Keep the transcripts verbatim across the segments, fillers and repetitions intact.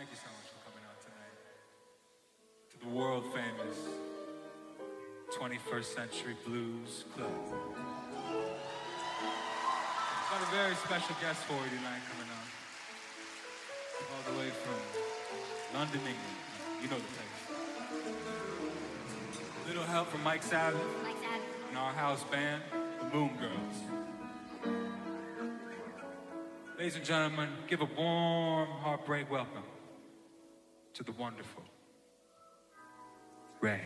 Thank you so much for coming out tonight. To the world famous twenty-first Century Blues Club. Got a very special guest for you tonight coming on. All the way from London, England. You know the place. Little help from Mike Savage. Mike Savage. And our house band, the Moon Girls. Ladies and gentlemen, give a warm heartbreak welcome to the wonderful Ray.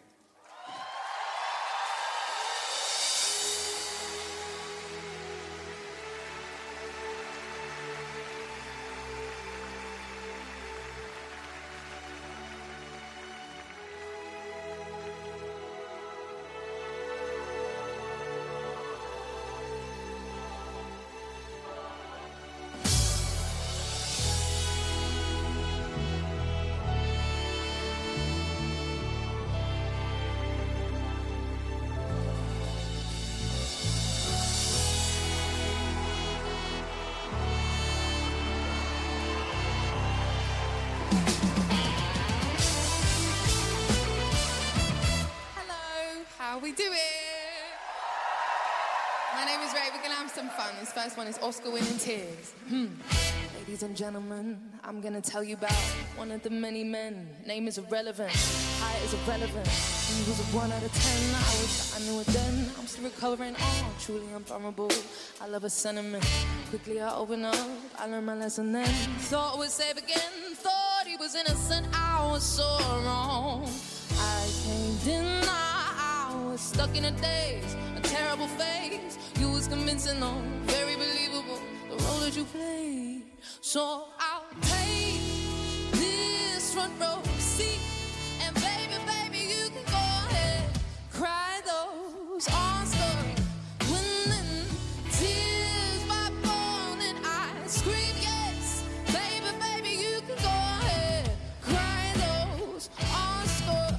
How we do it? My name is Ray. We're gonna have some fun. This first one is Oscar winning tears. Hmm. Ladies and gentlemen, I'm gonna tell you about one of the many men. Name is irrelevant, height is irrelevant. He was a one out of ten. I wish I knew it then. I'm still recovering. Oh, truly unbearable. I love a sentiment. Quickly I open up. I learned my lesson then. Thought we'd save again. Thought he was innocent. I was so wrong. I can't deny. Stuck in a daze, a terrible phase. You was convincing, though, very believable, the role that you played. So I'll take this front row seat, and baby, baby, you can go ahead, cry those Oscar winning tears by phone, and I scream yes, baby, baby, you can go ahead, cry those Oscar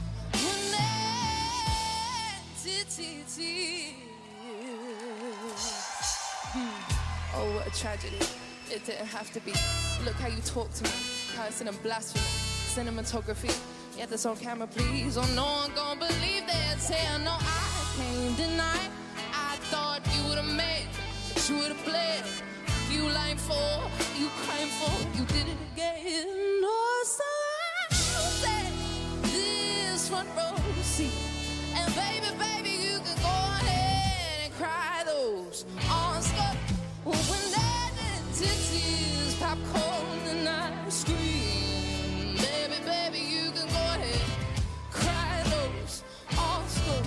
Hmm. Oh, what a tragedy. It didn't have to be. Look how you talk to me. Cursing and blasphemy. Cinematography. Get this on camera, please. Oh, no one gonna believe this. Here, no, I can't deny. I thought you would have made, but you would have played. You lying for, you crying for, you did it again. No, so I'll take this front row seat. And baby, baby, you can go ahead and cry those Oscar when that into tears, popcorn and I scream. Baby, baby, you can go ahead, cry those Oscar.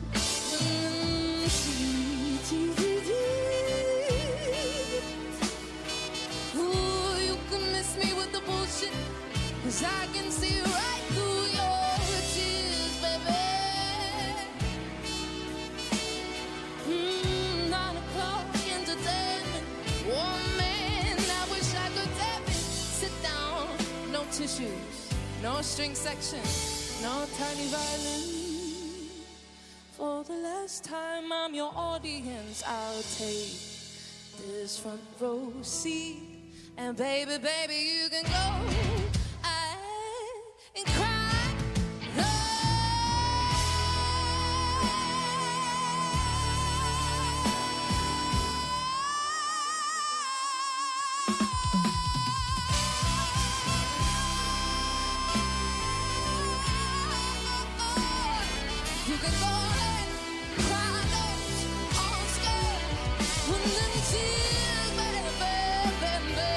Ooh, you can miss me with the bullshit, 'cause I can see right through your tears, baby. Mm, nine o'clock entertainment. Oh man, I wish I could tap it. Sit down, no tissues, no string section, no tiny violin. For the last time, I'm your audience. I'll take this front row seat, and baby, baby, you can go I, and cry. You can go ahead, cry those Oscar when the tears, baby, baby,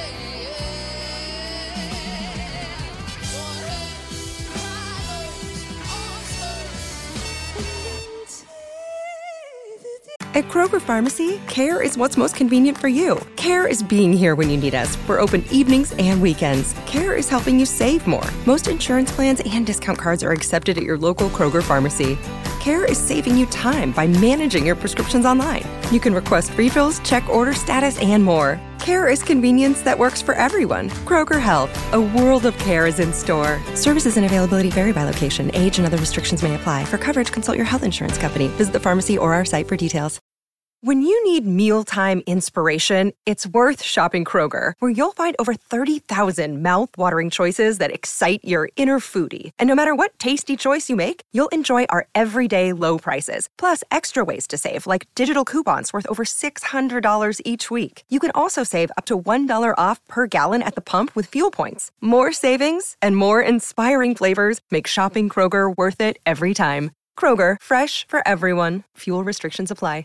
yeah. Go ahead, cry those Oscar when the tears. At Kroger Pharmacy, care is what's most convenient for you. Care is being here when you need us. We're open evenings and weekends. Care is helping you save more. Most insurance plans and discount cards are accepted at your local Kroger Pharmacy. Care is saving you time by managing your prescriptions online. You can request refills, check order status, and more. Care is convenience that works for everyone. Kroger Health, a world of care is in store. Services and availability vary by location. Age and other restrictions may apply. For coverage, consult your health insurance company. Visit the pharmacy or our site for details. When you need mealtime inspiration, it's worth shopping Kroger, where you'll find over thirty thousand mouth-watering choices that excite your inner foodie. And no matter what tasty choice you make, you'll enjoy our everyday low prices, plus extra ways to save, like digital coupons worth over six hundred dollars each week. You can also save up to one dollar off per gallon at the pump with fuel points. More savings and more inspiring flavors make shopping Kroger worth it every time. Kroger, fresh for everyone. Fuel restrictions apply.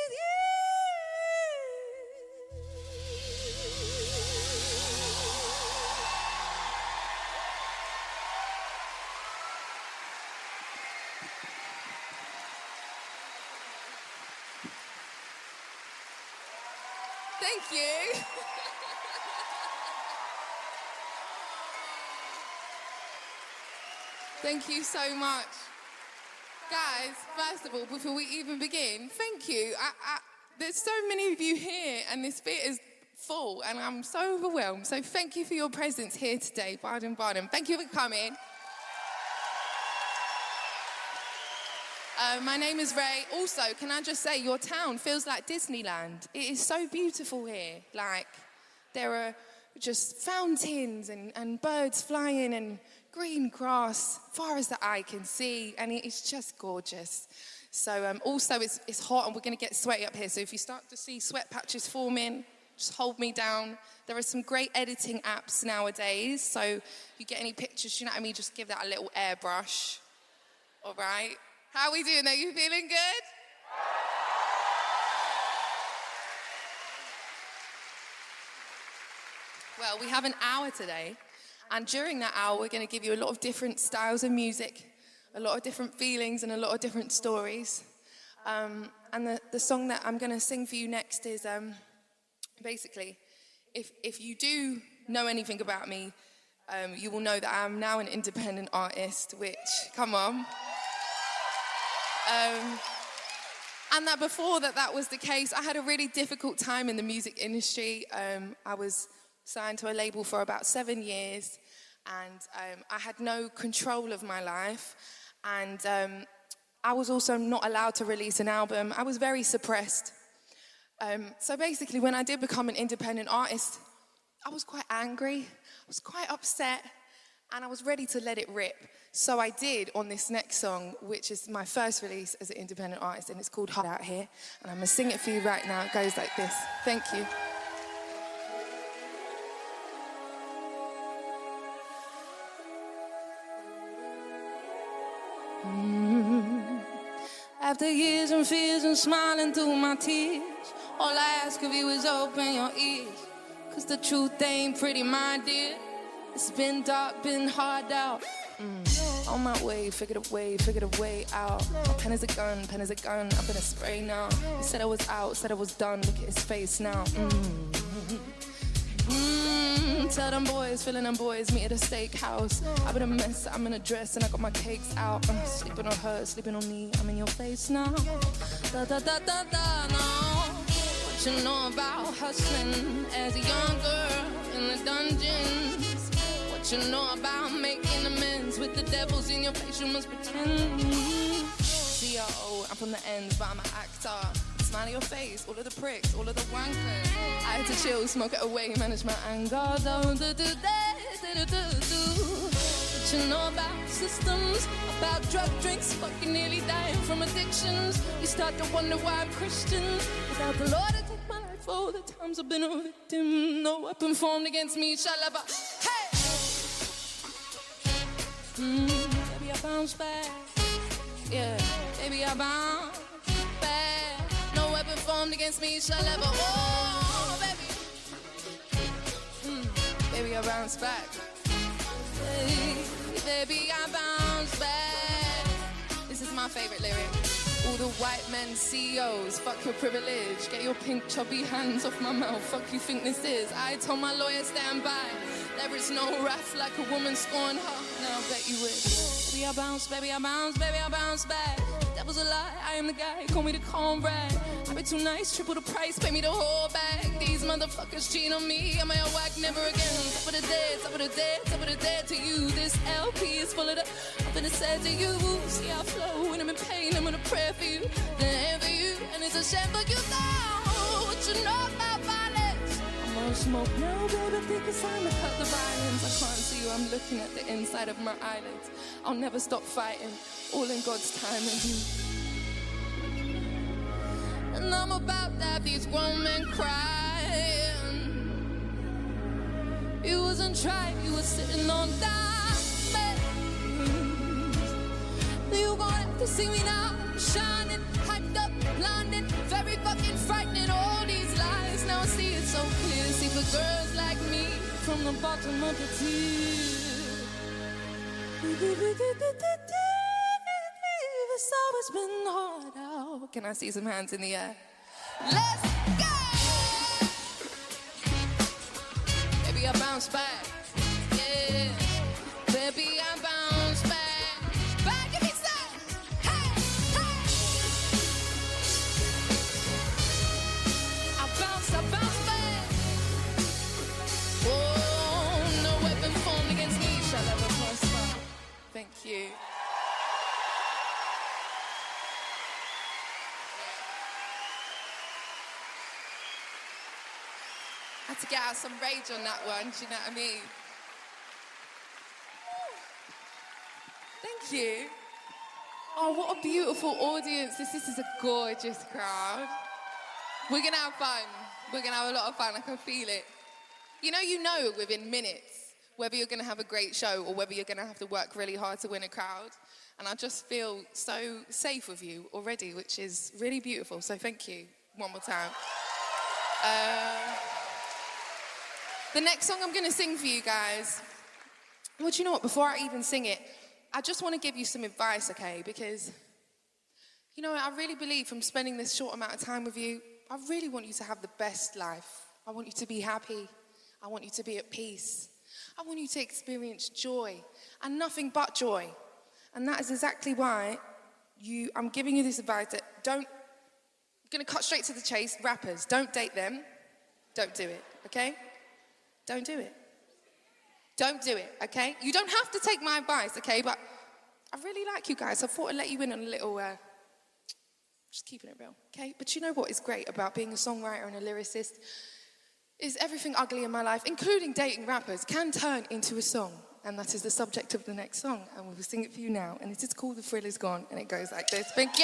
Thank you. Thank you so much. Guys, first of all, before we even begin, thank you. I, I, there's so many of you here, and this bit is full, and I'm so overwhelmed. So thank you for your presence here today, Baden Baden. Thank you for coming. Uh, my name is Ray. Also, can I just say, your town feels like Disneyland. It is so beautiful here. Like, there are just fountains and, and birds flying and green grass far as the eye can see, and it is just gorgeous. So um, also, it's, it's hot, and we're going to get sweaty up here. So if you start to see sweat patches forming, just hold me down. There are some great editing apps nowadays, so if you get any pictures, you know what I mean, just give that a little airbrush. All right? How are we doing? Are you feeling good? Well, we have an hour today, and during that hour, we're going to give you a lot of different styles of music, a lot of different feelings, and a lot of different stories. Um, and the, the song that I'm going to sing for you next is, um, basically, if, if you do know anything about me, um, you will know that I'm now an independent artist, which, come on. Um, and that before that that was the case, I had a really difficult time in the music industry. Um, I was signed to a label for about seven years, and um, I had no control of my life. And um, I was also not allowed to release an album. I was very suppressed. Um, so basically, when I did become an independent artist, I was quite angry, I was quite upset, and I was ready to let it rip. So I did on this next song, which is my first release as an independent artist, and it's called Hard Out Here. And I'm gonna sing it for you right now. It goes like this. Thank you. Mm. After years and fears and smiling through my tears, all I ask of you is open your ears, 'cause the truth ain't pretty, my dear. It's been dark, been hard out. Mm. On my way, figured a way, figured a way out. Pen is a gun, pen is a gun, I'm gonna spray now. He said I was out, said I was done, look at his face now. Mm. Mm. Tell them boys, feeling them boys, meet at a steakhouse. I've been a mess, I'm in a dress, and I got my cakes out. I'm sleeping on her, sleeping on me, I'm in your face now. Da da da da da, no. What you know about hustling as a young girl in the dungeons? What you know about making amends with the devils in your face, you must pretend. C R O, I'm from the ends, but I'm an actor. Smile on your face, all of the pricks, all of the wankers. I had to chill, smoke it away, manage my anger. Do, do, do, do, do, do. What you know about systems, about drug drinks, fucking nearly dying from addictions. You start to wonder why I'm Christian. Without the Lord to take my life, all the times I've been a victim. No weapon formed against me shall ever. Hey! Mm, baby, I bounce back. Yeah, baby, I bounce back. No weapon formed against me shall ever. Oh, baby. Mm, baby, I bounce back. Hey, baby, I bounce back. This is my favorite lyric. All the white men C E Os, fuck your privilege. Get your pink chubby hands off my mouth. Fuck you think this is? I told my lawyer stand by. There is no wrath like a woman scorn her. Now I bet you wish. Baby, I bounce, baby, I bounce, baby, I bounce back. That was a lie, I am the guy, call me the comrade. I be too nice, triple the price, pay me the whole bag. These motherfuckers cheat on me, am I a whack? Never again. Top of the dead, top of the dead, top of the dead to you. This L P is full of the, nothing is said to you. See I flow when I'm in pain, I'm gonna pray for you. Then for you, and it's a shame for you though. What you know about violence? I'm on smoke now, baby, think it's time to cut the violence. I can't see you, I'm looking at the inside of my eyelids. I'll never stop fighting, all in God's time and you. And I'm about to have these grown men crying. You wasn't trying, you were sitting on diamonds. You gonna have to see me now, shining, hyped up, blinded, very fucking frightening. All these lies, now I see it so clear. See for girls like me, from the bottom of the tears. It's always been hard out. Can I see some hands in the air? Let's go! Baby, I bounce back. Yeah. Baby, I bounce back. Back, give me some. Hey, hey. I bounce, I bounce back. Oh, no weapon formed against me shall ever prosper. Thank you. I had to get out some rage on that one, do you know what I mean? Thank you. Oh, what a beautiful audience. This, this is a gorgeous crowd. We're going to have fun. We're going to have a lot of fun. I can feel it. You know, you know within minutes whether you're going to have a great show or whether you're going to have to work really hard to win a crowd. And I just feel so safe with you already, which is really beautiful. So thank you one more time. Uh... The next song I'm going to sing for you guys, well, do you know what? Before I even sing it, I just want to give you some advice, okay? Because, you know, I really believe from spending this short amount of time with you, I really want you to have the best life. I want you to be happy. I want you to be at peace. I want you to experience joy and nothing but joy. And that is exactly why you, I'm giving you this advice that don't, I'm going to cut straight to the chase. Rappers, don't date them. Don't do it, okay? Don't do it. Don't do it, okay? You don't have to take my advice, okay? But I really like you guys. I thought I'd let you in on a little, uh, just keeping it real, okay? But you know what is great about being a songwriter and a lyricist? Is everything ugly in my life, including dating rappers, can turn into a song. And that is the subject of the next song. And we will sing it for you now. And it is called The Thrill Is Gone. And it goes like this. Thank you.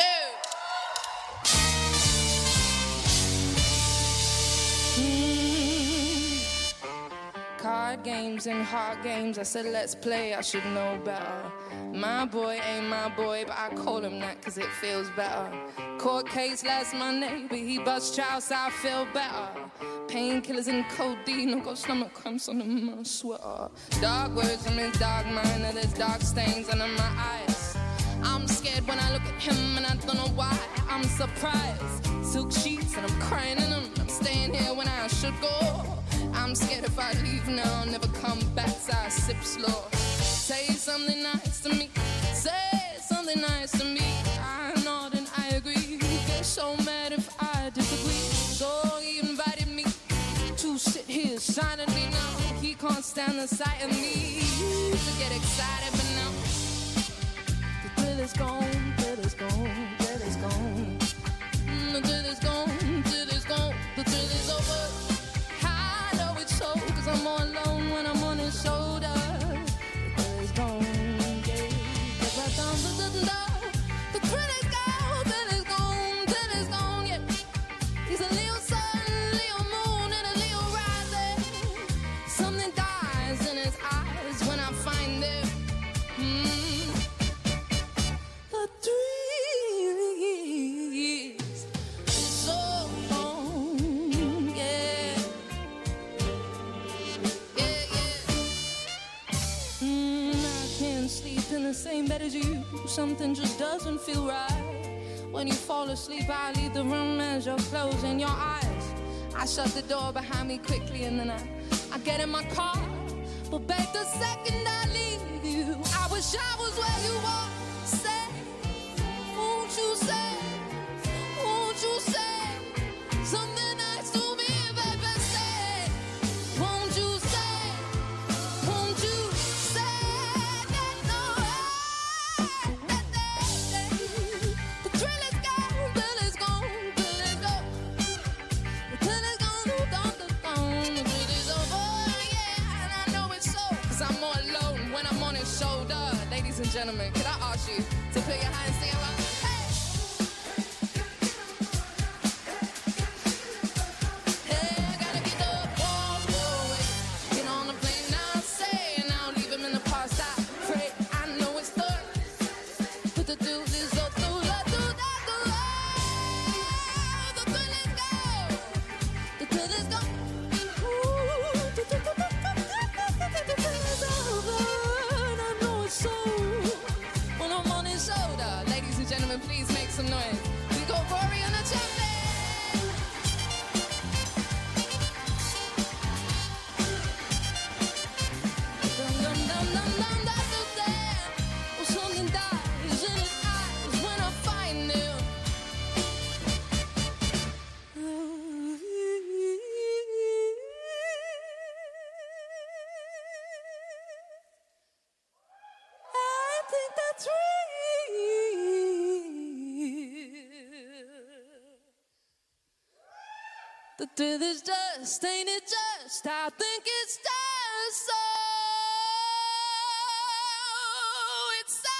Card games and hard games, I said let's play, I should know better. My boy ain't my boy, but I call him that cause it feels better. Court case last Monday, but he bust trial, so I feel better. Painkillers and codeine, I got stomach cramps under my sweater. Dark words from his dark mind, and there's dark stains under my eyes. I'm scared when I look at him and I don't know why. I'm surprised, silk sheets and I'm crying in them. I'm staying here when I should go. I'm scared if I leave now, I'll never come back, so I sip slow. Say something nice to me, say something nice to me. I nod and I agree, get so mad if I disagree. So he invited me to sit here silently now. He can't stand the sight of me, to get excited, but now the thrill is gone, thrill is gone, thrill is gone. The thrill is gone, thrill is gone, the thrill is over. Cause I'm all alone when I'm on his shoulder. The thrill is gone, yeah. The thrill is gone, thrill is gone, thrill is gone, yeah. He's a Leo sun, Leo moon, and a Leo rising. Something dies in his eyes when I find them. Mm. The thrill is so gone, yeah. Sleep in the same bed as you, something just doesn't feel right. When you fall asleep, I leave the room as you're closing your eyes. I shut the door behind me quickly and then I, I get in my car. But babe, the second I leave you, I wish I was where you are. Say, won't you say, won't you say something nice to me, baby, say, won't you say, won't you say. The thrill is gone, thrill is gone, thrill shoulder. Ladies and gentlemen, could I ask you to put your hands together? Hey! Hey, I gotta get the balls rolling. Get on the plane now, say, and I'll leave him in the past. I pray, I know it's done. But the do this, the do, the do, that, do, oh, the thrill is gone. The thrill is gone. Ooh, the thrill is over, and I know it's so. When I'm on his shoulder, ladies and gentlemen, please make some noise. We got Rory on the trumpet. Dum dum dum dum dum da do da. Well, something dies in his eyes when I find him. I think that's real. The thrill is just, ain't it just? I think it's just so. It's so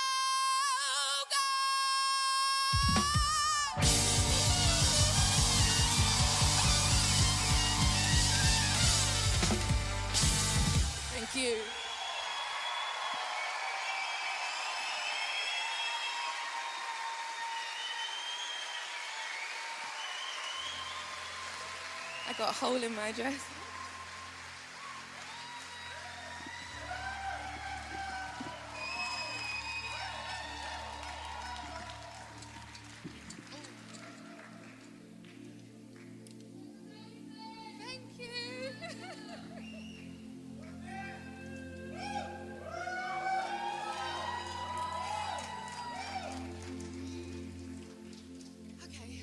good. Thank you. I got a hole in my dress. Thank you. Okay.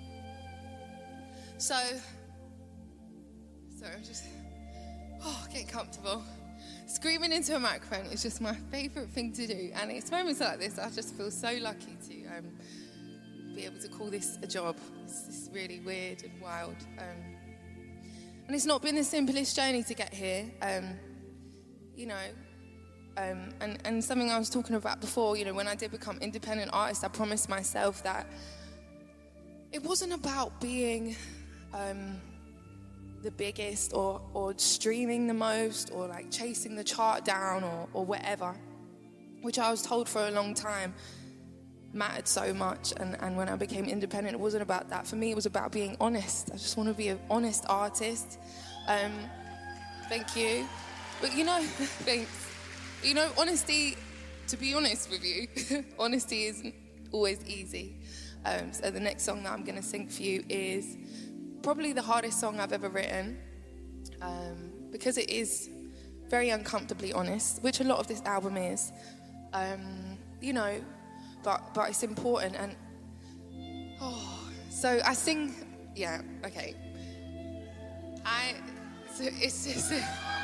So, sorry, I'm just oh, getting comfortable. Screaming into a microphone is just my favourite thing to do, and it's moments like this I just feel so lucky to um, be able to call this a job. It's, it's really weird and wild, um, and it's not been the simplest journey to get here. Um, you know, um, and and something I was talking about before. You know, when I did become independent artist, I promised myself that it wasn't about being Um, the biggest or, or streaming the most or like chasing the chart down or, or whatever, which I was told for a long time mattered so much. And, and when I became independent, it wasn't about that. For me, it was about being honest. I just want to be an honest artist. Um, thank you. But you know, thanks. You know, honesty, to be honest with you, honesty isn't always easy. Um, so the next song that I'm going to sing for you is probably the hardest song I've ever written, um, because it is very uncomfortably honest, which a lot of this album is, um, you know, but but it's important. And oh, so I sing, yeah, okay. I, so it's just,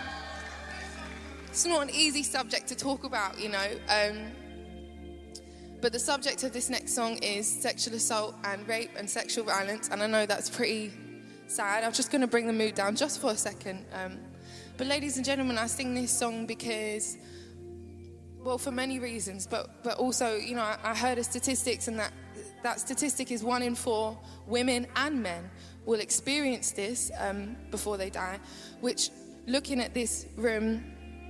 it's not an easy subject to talk about, you know. Um, But the subject of this next song is sexual assault and rape and sexual violence. And I know that's pretty sad. I'm just going to bring the mood down just for a second. Um, but ladies and gentlemen, I sing this song because, well, for many reasons. But but also, you know, I, I heard a statistics, and that, that statistic is one in four women and men will experience this um, before they die. Which, looking at this room,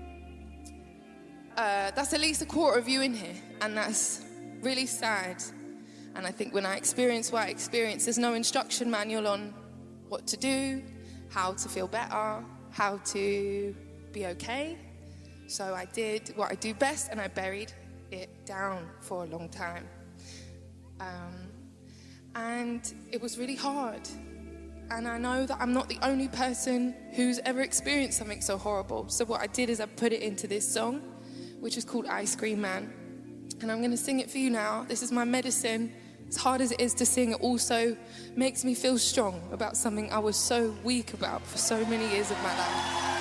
uh, that's at least a quarter of you in here. And that's really sad. And I think when I experience what I experience, there's no instruction manual on what to do, how to feel better, how to be okay. So I did what I do best, and I buried it down for a long time. Um, and it was really hard. And I know that I'm not the only person who's ever experienced something so horrible. So what I did is I put it into this song, which is called Ice Cream Man. And I'm going to sing it for you now. This is my medicine. As hard as it is to sing, it also makes me feel strong about something I was so weak about for so many years of my life.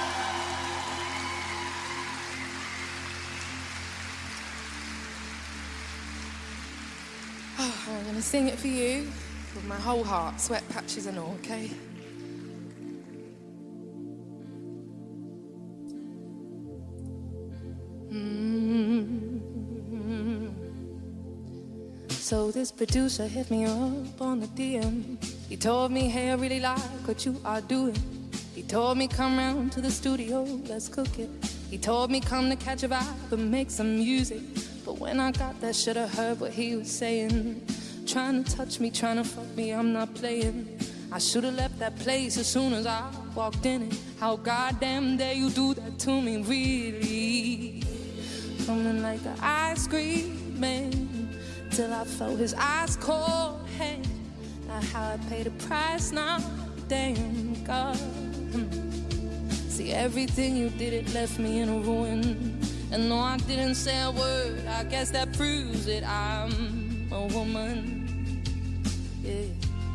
Oh, I'm going to sing it for you with my whole heart, sweat patches and all, okay? Mm. So this producer hit me up on the D M. He told me, hey, I really like what you are doing. He told me, come round to the studio, let's cook it. He told me, come to catch a vibe and make some music. But when I got there, should've heard what he was saying. Trying to touch me, trying to fuck me, I'm not playing. I should've left that place as soon as I walked in it. How goddamn dare you do that to me, really? Coming like the ice cream man, till I felt his ice cold hand. Now how I pay the price now, damn God. See, everything you did, it left me in a ruin. And no, I didn't say a word, I guess that proves that I'm a woman. Yeah.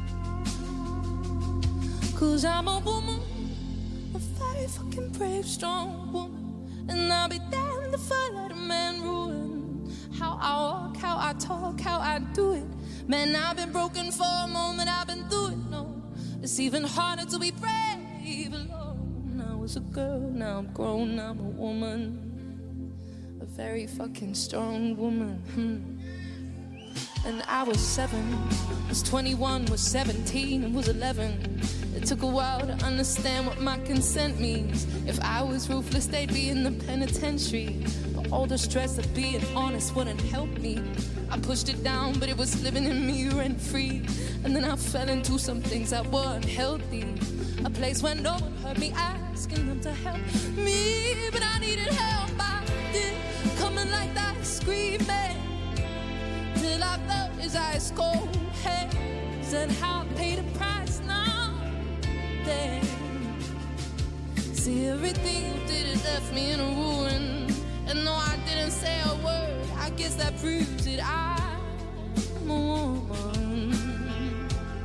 Cause I'm a woman, a very fucking brave, strong woman. And I'll be damned if I let a man ruin how I walk, how I talk, how I do it. Man, I've been broken for a moment, I've been through it, no. It's even harder to be brave alone. I was a girl, now I'm grown, I'm a woman. A very fucking strong woman. Hmm. And I was seven, was twenty-one, was seventeen, and was eleven. It took a while to understand what my consent means. If I was ruthless, they'd be in the penitentiary. But all the stress of being honest wouldn't help me. I pushed it down, but it was living in me rent-free. And then I fell into some things that weren't healthy. A place where no one heard me asking them to help me. But I needed help, I did. Coming like that, screaming, till I felt his ice cold hands. And how I paid the price now, damn. See, everything you did, it left me in a ruin. And no, I didn't say a word, I guess that proves that I'm a woman.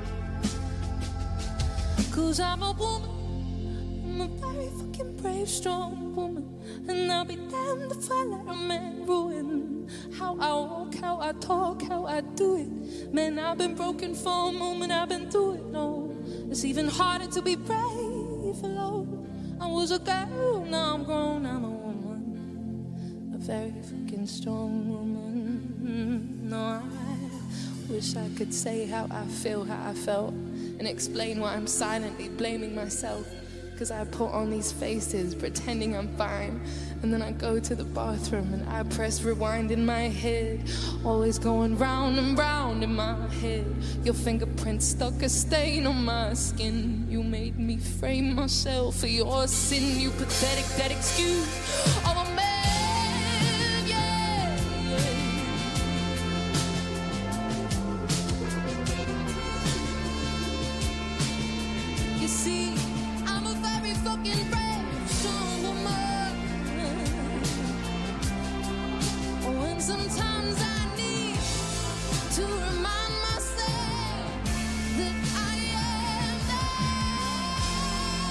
Cause I'm a woman, I'm a very fucking brave, strong woman. And I'll be damned if I let a man ruin how I walk, how I talk, how I do it. Man, I've been broken for a moment, I've been through it, no. It's even harder to be brave alone. I was a girl, now I'm grown, I'm a woman. A very fucking strong woman. No, I wish I could say how I feel, how I felt, and explain why I'm silently blaming myself. Cause I put on these faces, pretending I'm fine. And then I go to the bathroom and I press rewind in my head. Always going round and round in my head. Your fingerprints stuck a stain on my skin. You made me frame myself for your sin. You pathetic, that excuse of a man, yeah, yeah. You see, fucking brave, strong woman. Oh, and sometimes I need to remind myself that I am that.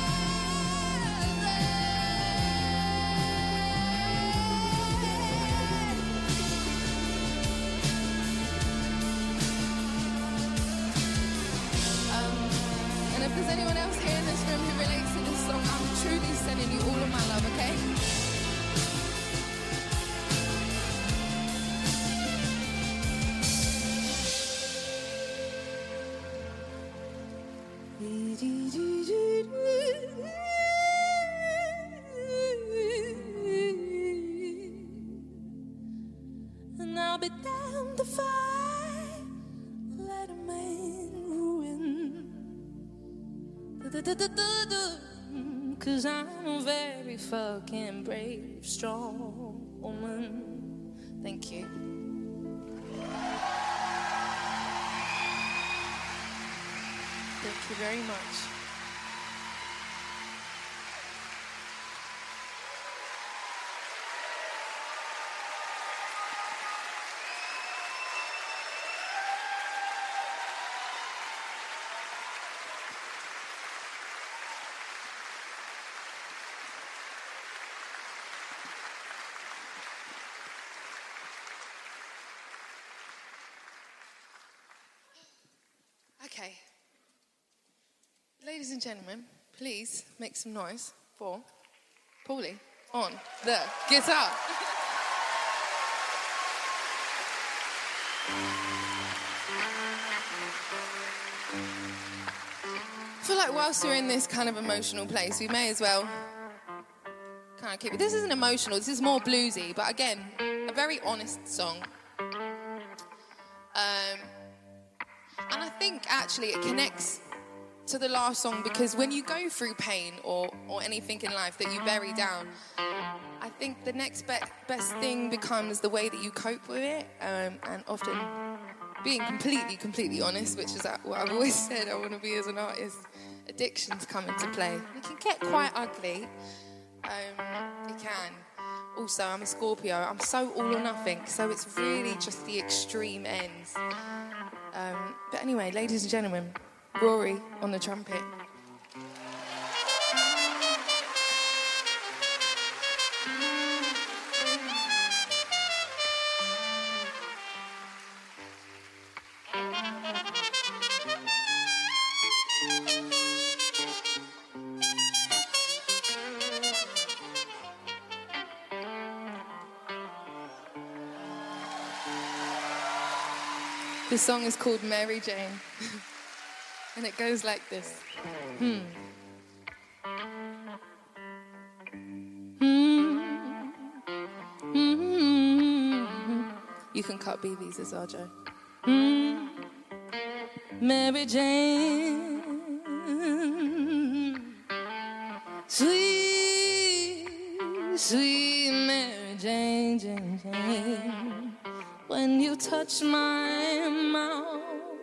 Um, and if there's anyone else here in this room who relates to this song, I'm truly sending you all of my love, okay? And I'll be damned if I let a man ruin. Cause I'm a very fucking brave, strong woman. Thank you. Thank you very much. Okay. Ladies and gentlemen, please make some noise for Paulie on the guitar. whilst we're in this kind of emotional place, we may as well kind of keep it. This isn't emotional, this is more bluesy, but again, a very honest song. Um, and I think actually it connects to the last song, because when you go through pain or, or anything in life that you bury down, I think the next be- best thing becomes the way that you cope with it, um, and often being completely, completely honest, which is what I've always said I want to be as an artist. Addictions come into play. It can get quite ugly. Um, it can. Also, I'm a Scorpio. I'm so all or nothing, so it's really just the extreme ends. Um, but anyway, ladies and gentlemen, Rory on the trumpet. The song is called Mary Jane, and it goes like this. Hmm. Mm-hmm. Mm-hmm. You can cut B Vs as well, Joe. Mm-hmm. Mary Jane, sweet, sweet Mary Jane, Jane, Jane. When you touch my mouth,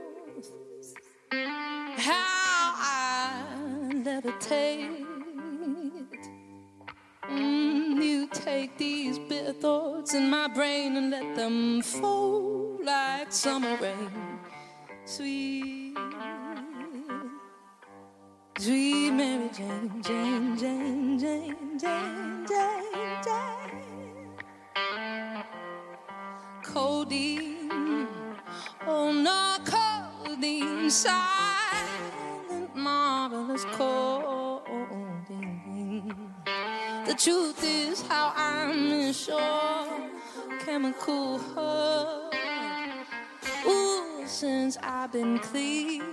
how I levitate. Mm, you take these bitter thoughts in my brain and let them fall like summer rain. Sweet, sweet Mary Jane, Jane, Jane, Jane, Jane, Jane, Jane. Codeine, oh no, codeine, silent, marvelous codeine. The truth is how I'm in your chemical hug. Ooh, since I've been clean.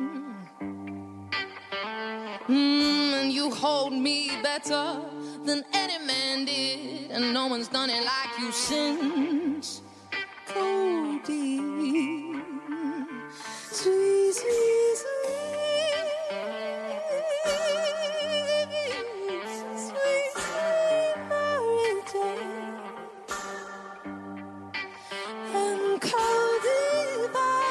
Mm, and you hold me better than any man did, and no one's done it like you since. Codeine, sweet, sweet, sweet, sweet, sweet Mary Jane. And codeine,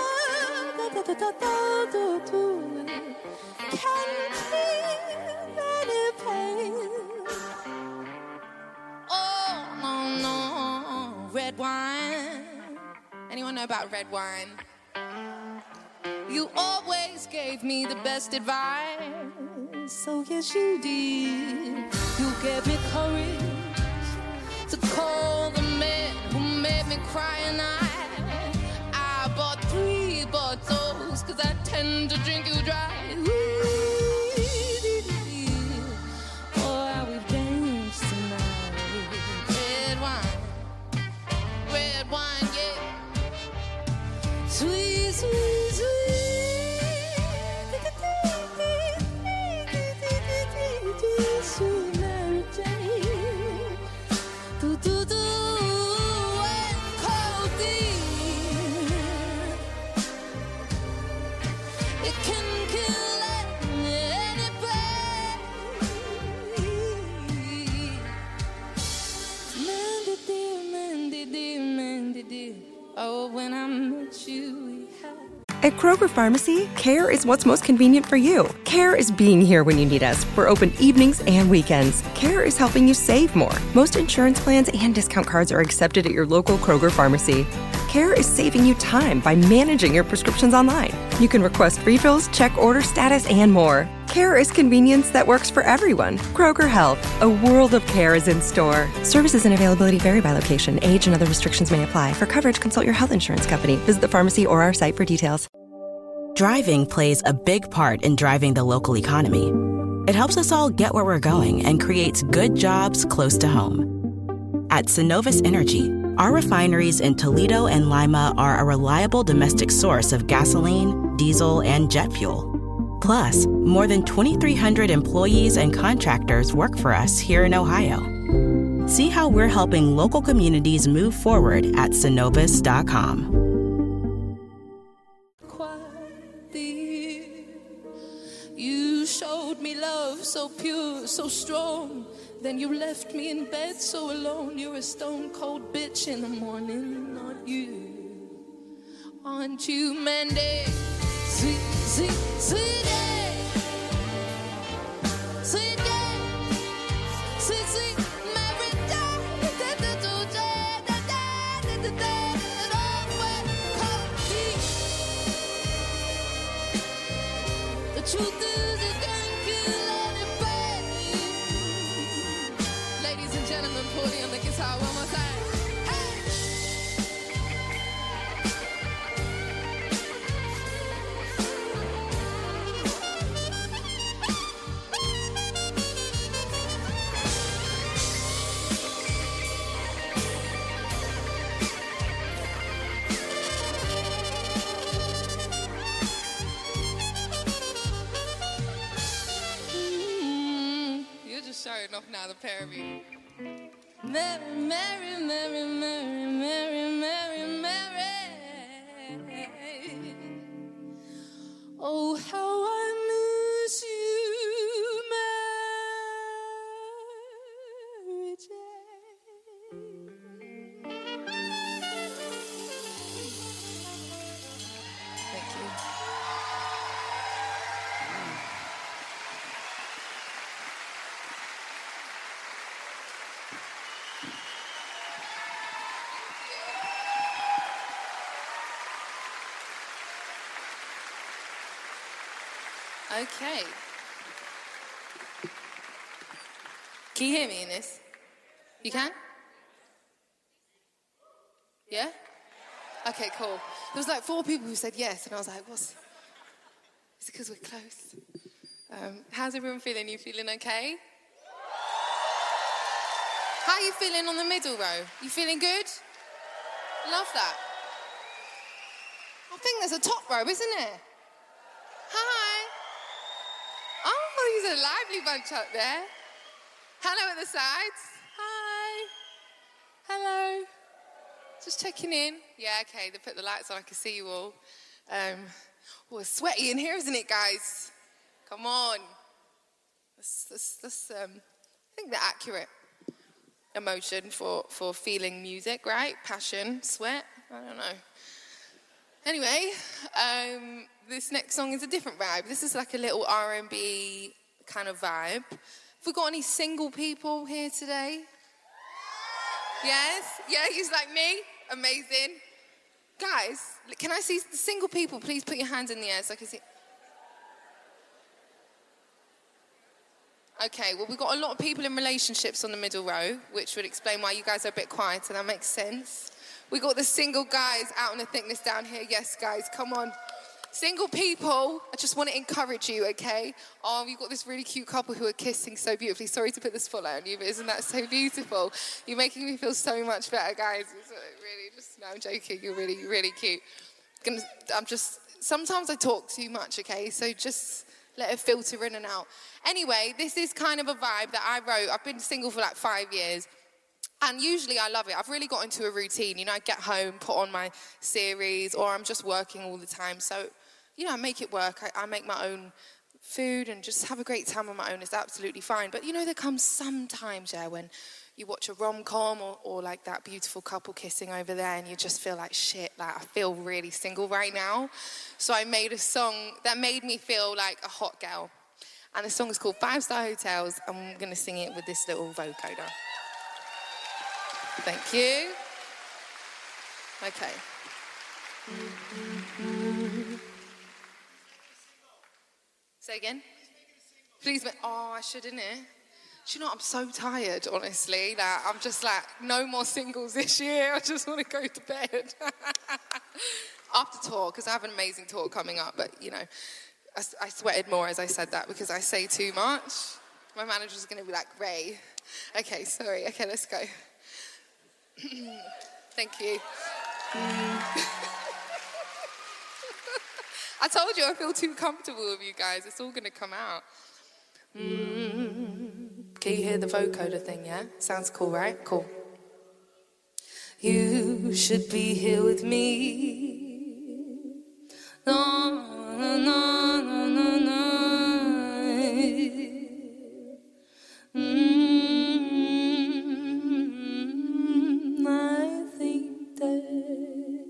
can keep any pain. Oh, no, no, red wine. Anyone know about red wine? You always gave me the best advice. So yes, you did. You gave me courage to call the man who made me cry, and I I bought three bottles, cause I tend to drink you dry. Oh, how we've danced tonight. Red wine, red wine, yeah. Sweet, sweet, sweet. Sweet Mary Jane. Do, do, do. And codeine. It can kill any pain. Mandy dear, Mandy dear, Mandy dear. Oh, when I met you, we had... At Kroger Pharmacy, care is what's most convenient for you. Care is being here when you need us. We're open evenings and weekends. Care is helping you save more. Most insurance plans and discount cards are accepted at your local Kroger Pharmacy. Care is saving you time by managing your prescriptions online. You can request refills, check order status, and more. Care is convenience that works for everyone. Kroger Health, a world of care is in store. Services and availability vary by location. Age and other restrictions may apply. For coverage, consult your health insurance company. Visit the pharmacy or our site for details. Driving plays a big part in driving the local economy. It helps us all get where we're going and creates good jobs close to home. At Synovus Energy, our refineries in Toledo and Lima are a reliable domestic source of gasoline, diesel, and jet fuel. Plus, more than twenty-three hundred employees and contractors work for us here in Ohio. See how we're helping local communities move forward at Synovus dot com. You showed me love so pure, so strong. Then you left me in bed so alone. You're a stone cold bitch in the morning, not you. Aren't you Mandy? Sweet, sweet, sweet day. Sweet day. Sweet, sweet, Mary day. The truth is I can't kill anybody. Ladies and gentlemen, Paulie on the guitar one more time. Showing off now, the pair of you. Mary, Mary, Mary, Mary, Mary, Mary, Mary. Oh, how I miss you, Mary Jane. Thank you. Okay. Can you hear me in this? You can? Yeah? Okay, cool. There was like four people who said yes, and I was like, what's... Is it because we're close? Um, how's everyone feeling? You feeling okay? How are you feeling on the middle row? You feeling good? Love that. I think there's a top row, isn't there? Hi. Oh, he's a lively bunch up there. Hello at the sides. Hi. Hello. Just checking in. Yeah, okay, they put the lights on, I can see you all. Um, oh, it's sweaty in here, isn't it, guys? Come on. That's, that's, that's um, I think they're accurate emotion for, for feeling music, right? Passion, sweat, I don't know. Anyway, um, this next song is a different vibe. This is like a little R and B kind of vibe. Have we got any single people here today? Yes? Yeah, he's like me? Amazing. Guys, can I see the single people? Please put your hands in the air so I can see. Okay, well, we've got a lot of people in relationships on the middle row, which would explain why you guys are a bit quieter. That makes sense. We got the single guys out in the thickness down here. Yes, guys, come on. Single people, I just want to encourage you, okay? Oh, you've got this really cute couple who are kissing so beautifully. Sorry to put the spotlight on you, but isn't that so beautiful? You're making me feel so much better, guys. It's really just, no, I'm joking. You're really, really cute. I'm just, sometimes I talk too much, okay? So just let it filter in and out. Anyway, this is kind of a vibe that I wrote. I've been single for like five years. And usually I love it. I've really got into a routine. You know, I get home, put on my series, or I'm just working all the time. So, you know, I make it work. I, I make my own food and just have a great time on my own. It's absolutely fine. But, you know, there comes sometimes, yeah, when you watch a rom-com or, or like that beautiful couple kissing over there and you just feel like, shit, like I feel really single right now. So I made a song that made me feel like a hot girl. And the song is called Five Star Hotels. And I'm going to sing it with this little vocoder. Thank you. Okay. Say again? Please make, oh, I should, innit? Do you know what? I'm so tired, honestly. Like, I'm just like, no more singles this year. I just want to go to bed. After tour, because I have an amazing tour coming up, but, you know, I, I sweated more as I said that because I say too much. My manager's going to be like, Ray. Okay, sorry. Okay, let's go. Thank you. I told you I feel too comfortable with you guys. It's all going to come out. Mm. Can you hear the vocoder thing, yeah? Sounds cool, right? Cool. You should be here with me. No, no, no, no, no, no. Mm, I think that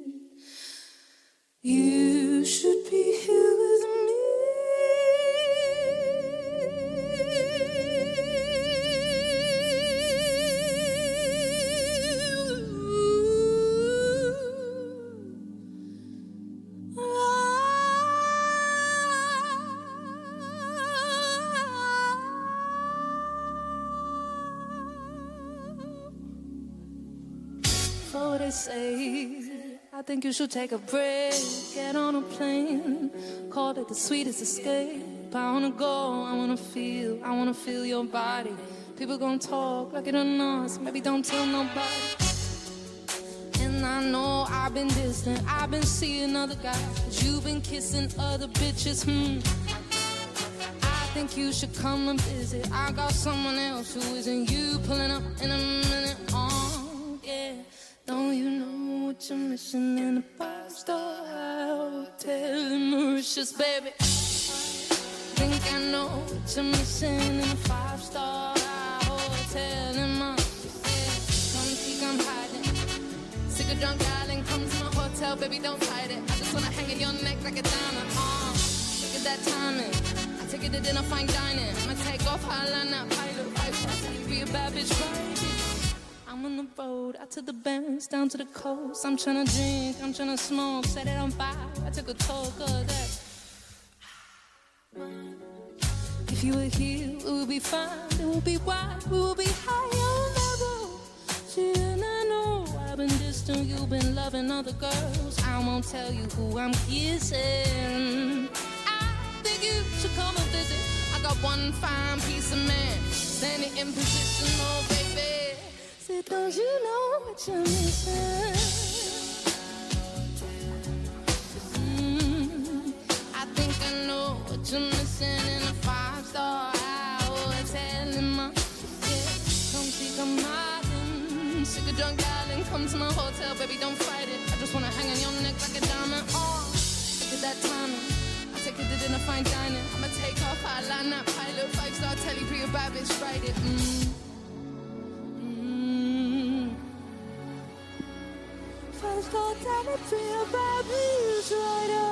you should be here with me. For they say, I think you should take a break, get on a plane, call it the sweetest escape. I wanna go, I wanna feel, I wanna feel your body. People gon' talk like it or not, maybe don't tell nobody. And I know I've been distant, I've been seeing other guys, you've been kissing other bitches, hmm. I think you should come and visit, I got someone else who isn't you, pulling up in a minute, oh, yeah. Don't you know what you're missing in a five-star hotel in Mauritius, baby? Think I know what you're missing in a five-star hotel in Mauritius. Come see, I'm hiding. Sick of drunk darling, come to my hotel, baby, don't fight it. I just wanna hang in your neck like a diamond. Oh, look at that timing. I take it to dinner, fine dining. I'ma take off, I line that pilot, five-star, be a bad bitch, right? I'm on the road, out to the Benz, down to the coast. I'm tryna drink, I'm tryna smoke, set it on fire. I took a toke of that. If you were here, we would be fine. It would be wide, we would be high on the road. See, and I know I've been distant, you've been loving other girls. I won't tell you who I'm kissing. I think you should come and visit. I got one fine piece of man, standing in position, oh baby. Don't you know what you're missing? Mm, I think I know what you're missing in a five-star hotel in my, yeah. Come see, come hiding. Sick of drunk darling, come to my hotel, baby, don't fight it. I just wanna hang on your neck like a diamond. Oh, look at that timing. I take it to dinner, fine dining. I'ma take off, I line that pilot, five-star telly, be a bad bitch, write it. Mm. First call, tell me to your baby's rider.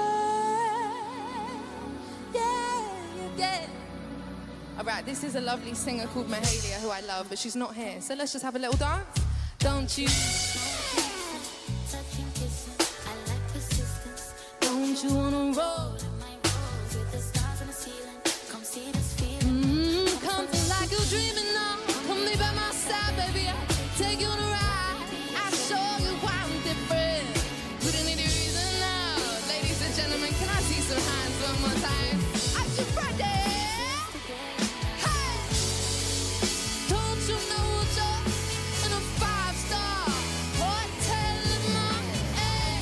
Yeah, yeah, yeah. All right, this is a lovely singer called Mahalia who I love, but she's not here. So let's just have a little dance. Don't you? Don't you wanna roll? Mm, come feel like you're dreaming now. Come be by my side, baby. I'll take you on a ride. I'll show you why I'm different. We don't need a reason now. Ladies and gentlemen, can I see some hands one more time? Are you ready? Hey! Don't you know you're in a five-star hotel in Miami?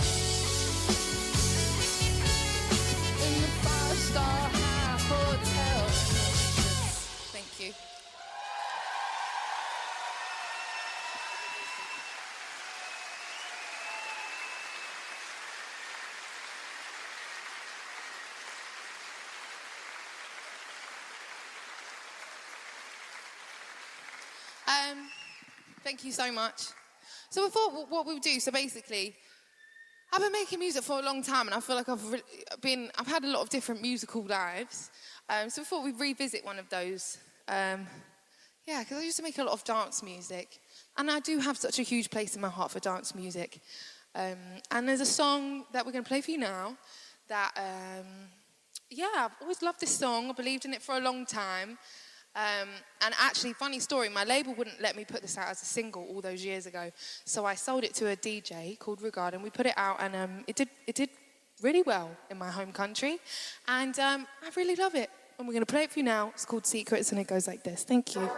In the five-star hotel. Thank you. Um, thank you so much. So we thought what we would do, so basically, I've been making music for a long time and I feel like I've re- been, I've had a lot of different musical lives. Um, so we thought we'd revisit one of those. Um, yeah, because I used to make a lot of dance music. And I do have such a huge place in my heart for dance music. Um, and there's a song that we're going to play for you now that, um, yeah, I've always loved this song. I believed in it for a long time. Um, and actually, funny story, my label wouldn't let me put this out as a single all those years ago. So I sold it to a D J called Regard, and we put it out, and um, it did it did really well in my home country. And um, I really love it. And we're going to play it for you now. It's called Secrets, and it goes like this. Thank you.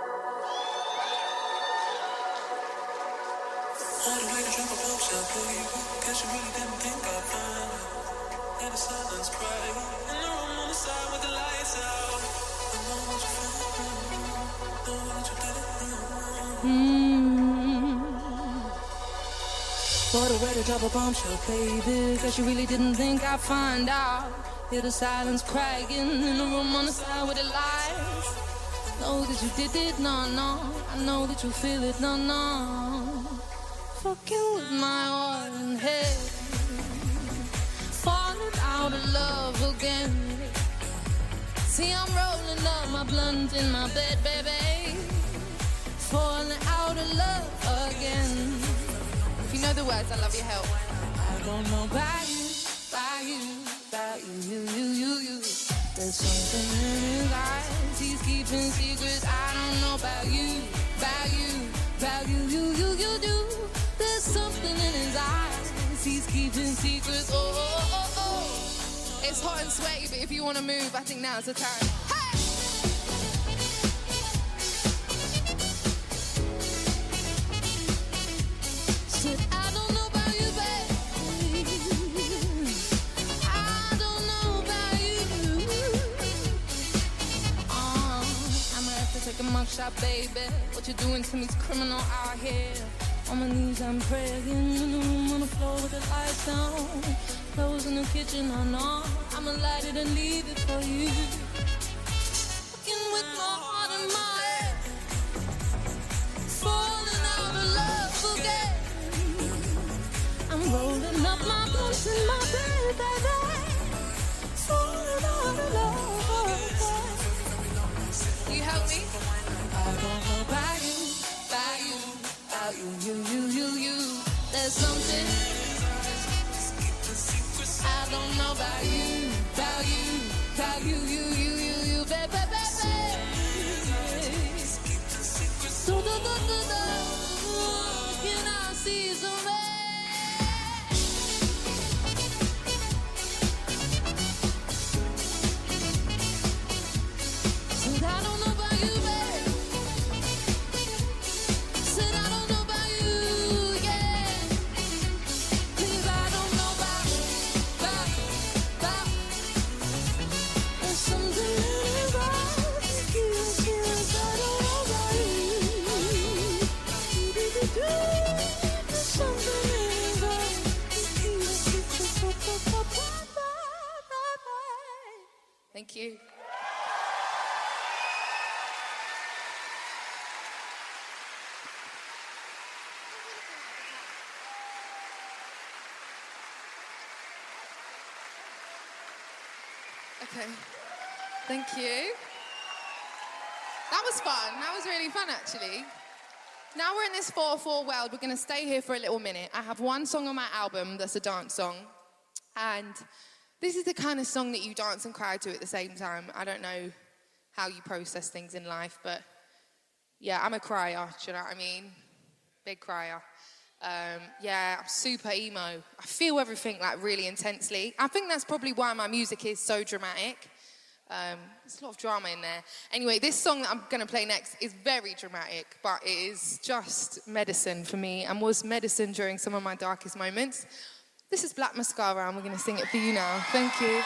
hear the silence cry. In the room on the side with the lights out. I know what you feel, know that you did it. Mm. What a way to drop a bombshell, baby. Guess you really didn't think I'd find out. Hear the silence cracking in the room on the side with the lights. Know that you did it, no, no. I know that you feel it, no, no. Fucking with my heart and head. Falling out of love again. See, I'm rolling up my blunt in my bed, baby. Falling out of love again. If you know the words, I love your help. I don't know about you, about you, about you, you, you, you, you. There's something in his eyes, he's keeping secrets. I don't know about you, about you, about you, you, you, you do. There's something in his eyes, he's keeping secrets. Oh, oh, oh, oh. It's hot and sweaty, but if you want to move, I think now's the time. Hey! Said, I don't know about you, babe. I don't know about you. Uh, I'ma have to take a mugshot, baby. What you're doing to me's criminal out here. On my knees, I'm praying in the room on the floor with the lights down. Clothes in the kitchen, oh no. I'ma light it and leave it for you. Fucking with my heart and my head. Falling out of love again. I'm rolling up my blunt in my bed, baby. Falling out of love again. Can you help me? I don't know about you, about you, about you, you, you, you, you. There's something I don't know about you, about you, about you, you, you, you, you, baby, baby. Do, do, do, do, do. Can I see some Said I don't know about you, babe. Said I don't know about you, yeah. 'Cause I don't know about, about, about. There's something in his eyes. Yes, yes, I don't know about you. There's something in his eyes. Thank you. Okay, thank you. That was fun. That was really fun, actually. Now we're in this four four world. We're going to stay here for a little minute. I have one song on my album that's a dance song. And this is the kind of song that you dance and cry to at the same time. I don't know how you process things in life, but yeah, I'm a crier, do you know what I mean? Big crier. Um, yeah, I'm super emo. I feel everything like really intensely. I think that's probably why my music is so dramatic. Um, there's a lot of drama in there. Anyway, this song that I'm going to play next is very dramatic, but it is just medicine for me and was medicine during some of my darkest moments. This is Black Mascara and we're going to sing it for you now. Thank you.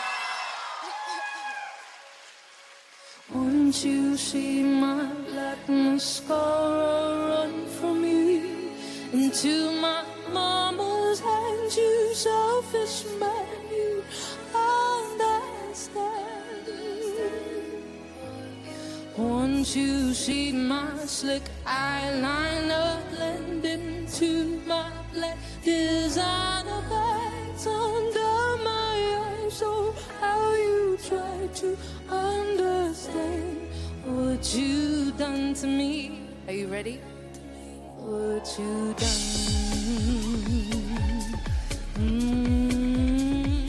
Won't you see my black mascara run from me into my mama's hands, you selfish man, you understand. Won't you see my slick eyeliner blend into my black designer bags under my eyes? So how you try to understand what you done to me? Are you ready? What you done? Mm.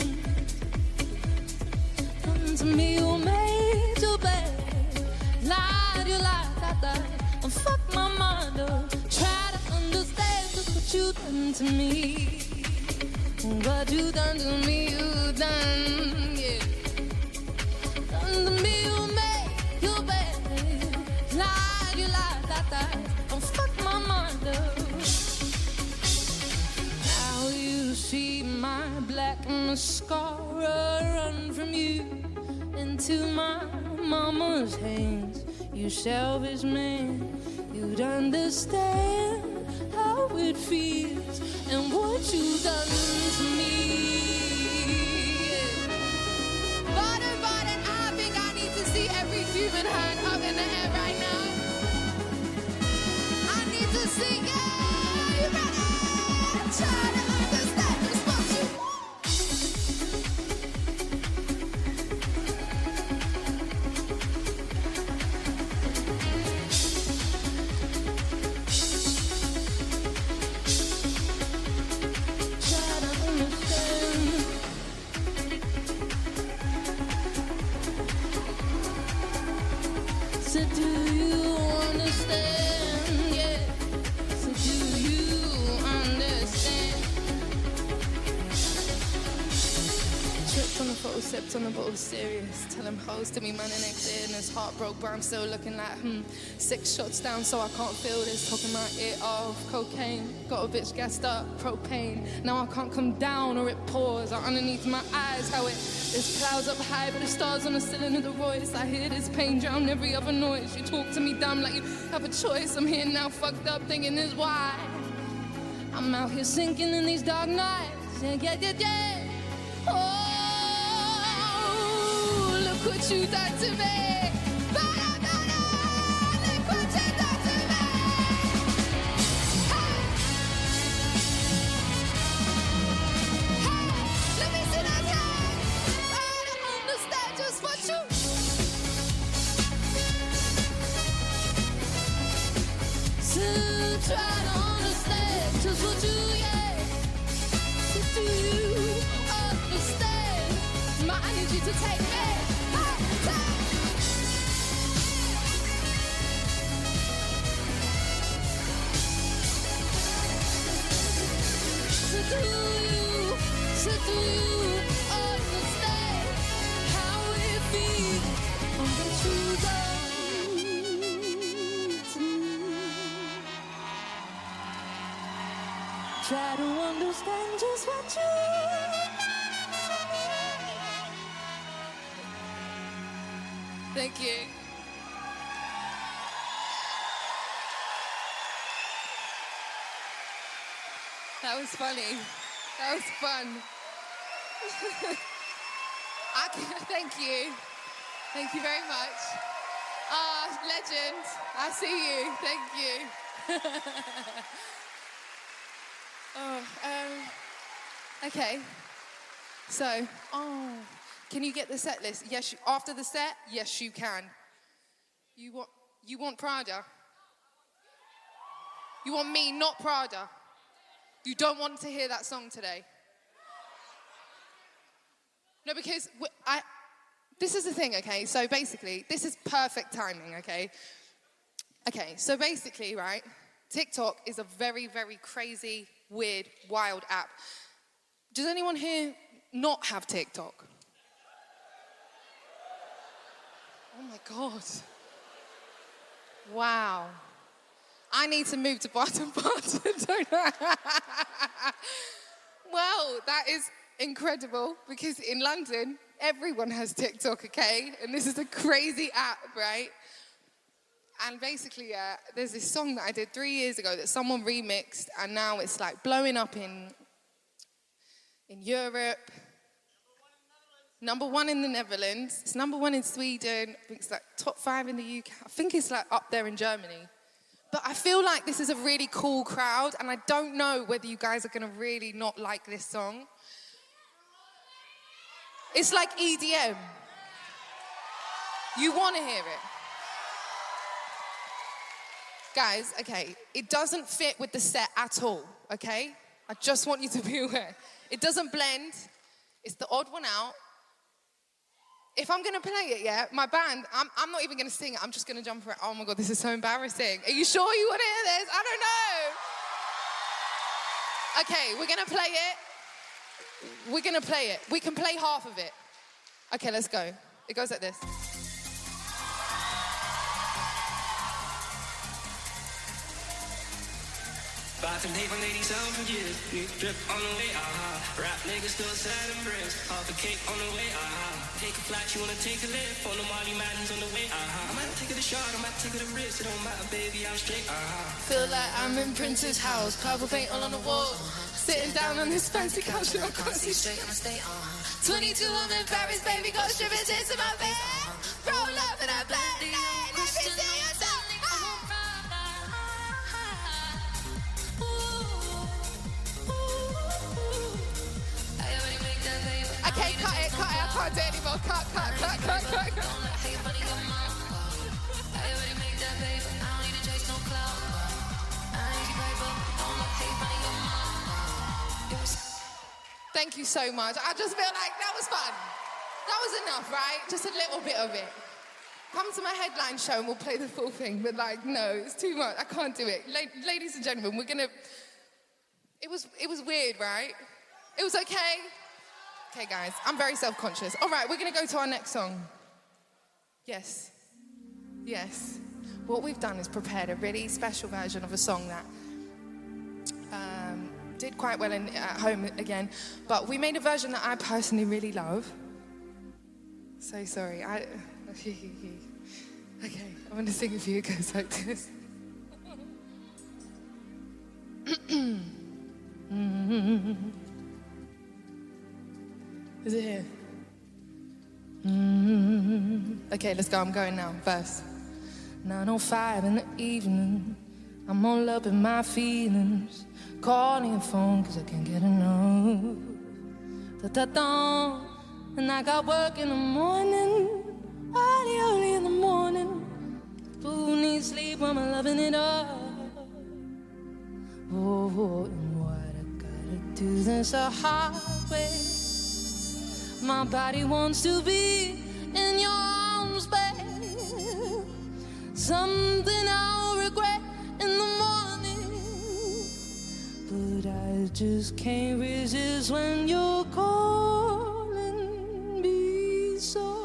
Done to me, you made your bed, lied, you lied, I lied, and fuck my mind up. Try to understand just what you done to me. What you done to me, you done, yeah. Done to me, you made your bed, lied, you lied, I lied, and fuck my mind up. Now you see my black mascara run, run from you into my mama's hands. You selfish man, you'd understand how it feels and what you've done to me. Bottom, bottom, I think I need to see every human hand up in the air right now. I need to see, yeah, you better try to understand just what you want. Try to understand. So do you understand? Yeah. So do you understand? Tripped on the photo, sipped on the bottle, serious. Tell him hoes to me, man, and next in his heart broke, but I'm still looking like, hmm. Six shots down, so I can't feel this. Talking my ear off, cocaine. Got a bitch gassed up, propane. Now I can't come down or it pours out underneath my eyes. How it there's clouds up high, but the stars on the ceiling of the voice. I hear this pain drown every other noise. You talk to me dumb like you have a choice. I'm here now, fucked up, thinking this why. I'm out here sinking in these dark nights. Yeah, yeah, yeah, yeah. Oh, look what you done to me. Bada, bada, look what you done to me. Hey. Hey, let me see that guy. I don't understand just what you. So try to understand just what you, yeah. So do you understand? Ma, I need you to take me. Hey, take. So do you, so do you understand how it feels when you go to me? Try to understand just what you. Thank you. That was funny. That was fun. I can, thank you. Thank you very much. Ah, legend. I see you. Thank you. oh, um, okay. So, oh, can you get the set list? Yes, you, after the set, yes, you can. You want, you want Prada? You want me, not Prada? You don't want to hear that song today? No, because w- I, this is the thing, okay? So basically, this is perfect timing, okay? Okay, so basically, right, TikTok is a very, very crazy, weird, wild app. Does anyone here not have TikTok? Oh my God. Wow. I need to move to Barton Barton, don't I? Well, that is incredible because in London, everyone has TikTok, okay? And this is a crazy app, right? And basically, uh, there's this song that I did three years ago that someone remixed, and now it's like blowing up in, in Europe. Number one in the Netherlands. It's number one in Sweden. I think it's like top five in the U K. I think it's like up there in Germany. But I feel like this is a really cool crowd, and I don't know whether you guys are going to really not like this song. It's like E D M. You want to hear it. Guys, okay, it doesn't fit with the set at all, okay? I just want you to be aware. It doesn't blend. It's the odd one out. If I'm going to play it, yeah, my band, I'm, I'm not even going to sing it. I'm just going to jump around. Oh, my God, this is so embarrassing. Are you sure you want to hear this? I don't know. Okay, we're going to play it. We're going to play it. We can play half of it. Okay, let's go. It goes like this. Buy some day from ladies selling for years. New drip on the way, uh-huh. Rap niggas still selling bricks. Half a cake on the way, uh-huh. Take a flight, you wanna take a lift. On the Molly Madden's on the way, uh-huh. I might take it a shot, I might take it a risk. It don't matter, baby, I'm straight, uh-huh. Feel like I'm in Prince's house, purple paint all on the wall. Sitting down on this fancy couch, I can't see straight, I'ma stay on. twenty-two, I'm in Paris, baby, got strippers into my bed. Roll up in that black night, let me see yourself. Okay, cut it, cut it, I can't do it anymore. Cut, cut, cut, cut, cut, cut. Thank you so much. I just feel like that was fun. That was enough, right? Just a little bit of it. Come to my headline show and we'll play the full thing, but like, no, it's too much. I can't do it. La- ladies and gentlemen, we're gonna... It was, it was weird, right? It was okay? Okay, guys, I'm very self-conscious. All right, we're gonna go to our next song. Yes. Yes. What we've done is prepared a really special version of a song that um, did quite well in, at home again, but we made a version that I personally really love. So sorry, I... Okay, I'm gonna sing a few. It goes like this. Mm-hmm. Is it here? Mm-hmm. Okay, let's go. I'm going now. Verse. nine oh five in the evening. I'm all up in my feelings. Calling your phone cause I can't get enough. Da-da-da. And I got work in the morning. Early, early in the morning. Who needs sleep when I'm loving it up? Oh, and what I gotta do this a hard way. My body wants to be in your arms, babe. Something I'll regret in the morning. But I just can't resist when you're calling me so.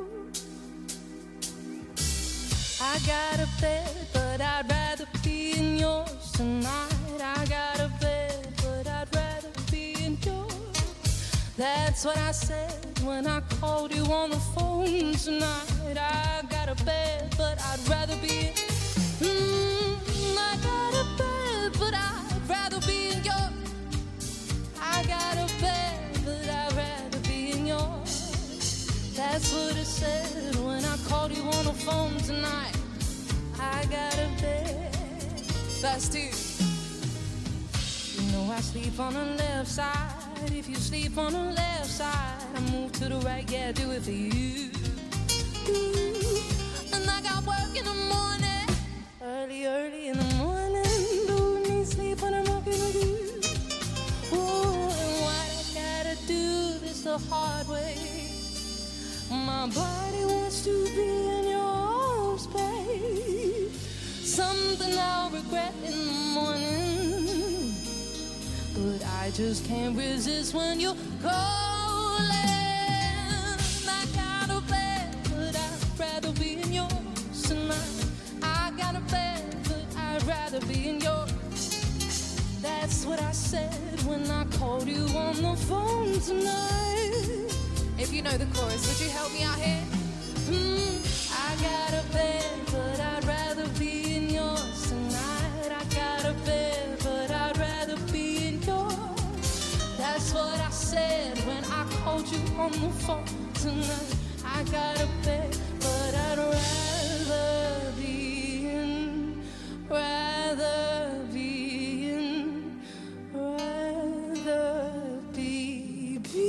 I got a bed, but I'd rather be in yours tonight. I got a bed, but I'd rather be in yours. That's what I said when I called you on the phone tonight. I got a bed, but I'd rather be in... Mm, I got a bed, but I'd rather be in yours. I got a bed, but I'd rather be in yours. That's what I said when I called you on the phone tonight. I got a bed. That's two. You know I sleep on the left side. If you sleep on the left side, I move to the right, yeah, do it for you. Ooh. And I got work in the morning. Early, early in the morning. Don't need sleep when I'm working with you. Ooh, and what I gotta do this the hard way. My body wants to be in your arms, babe. Something I'll regret in the morning. But I just can't resist when you're calling. I got a bed, but I'd rather be in yours tonight. I got a bed, but I'd rather be in yours. That's what I said when I called you on the phone tonight. If you know the chorus, would you help me out here? Mm, I got a bed, but I'd rather be in yours tonight. I got a bed, but I'd rather be in yours. That's what I said when I called you on the phone tonight. I got a bed, but I'd rather be in, rather be in, rather be, be